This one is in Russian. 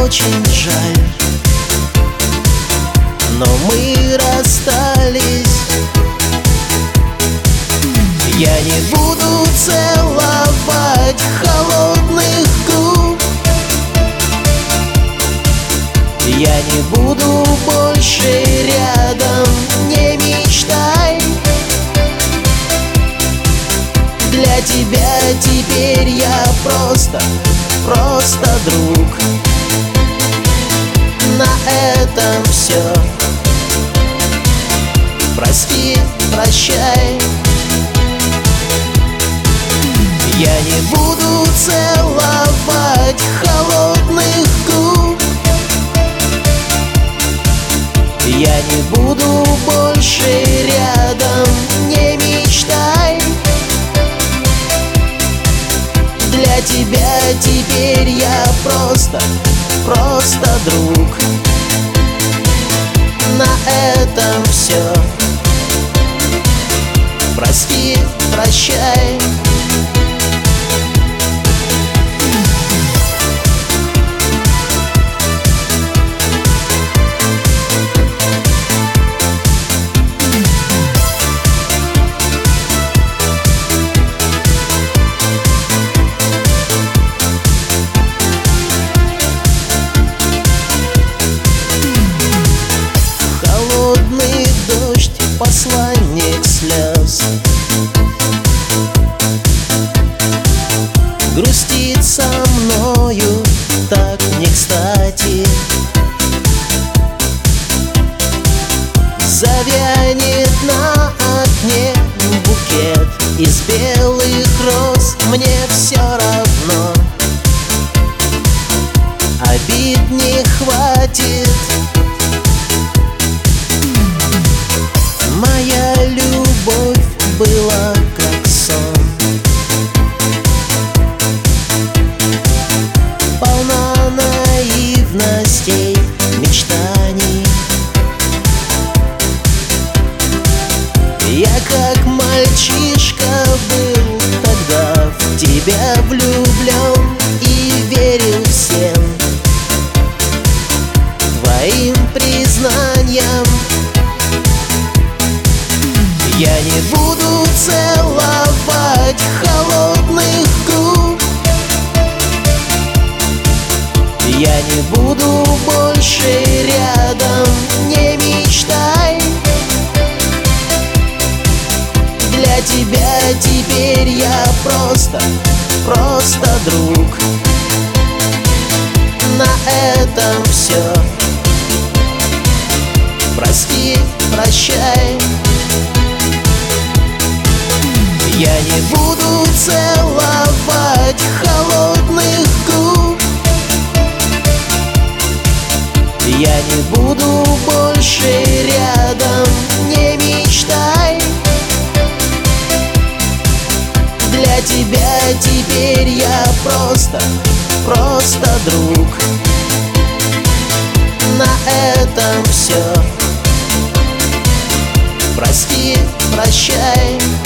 очень жаль, но мы расстались. Я не буду целовать холодных губ, я не буду больше рядом, не мечтай. Для тебя теперь я просто друг. На этом все. Прости, прощай. Я не буду целовать холодных губ, я не буду больше рядом, не мечтай. Для тебя теперь я просто друг. На этом все. Прости, прощай. Посланник слез грустит со мною так не кстати. Завянет на окне букет из белых роз, мне все равно, обид не хватит. Моя любовь была как сон, полна наивностей, мечтаний. Я как мальчишка был тогда в тебя влюблен и верил всем твоим признаниям. Я не буду целовать холодных губ, я не буду больше рядом, не мечтай. Для тебя теперь я просто друг. На этом все. Прости, прощай. Я не буду целовать холодных губ, я не буду больше рядом, не мечтай. Для тебя теперь я просто друг. На этом все. Прости, прощай.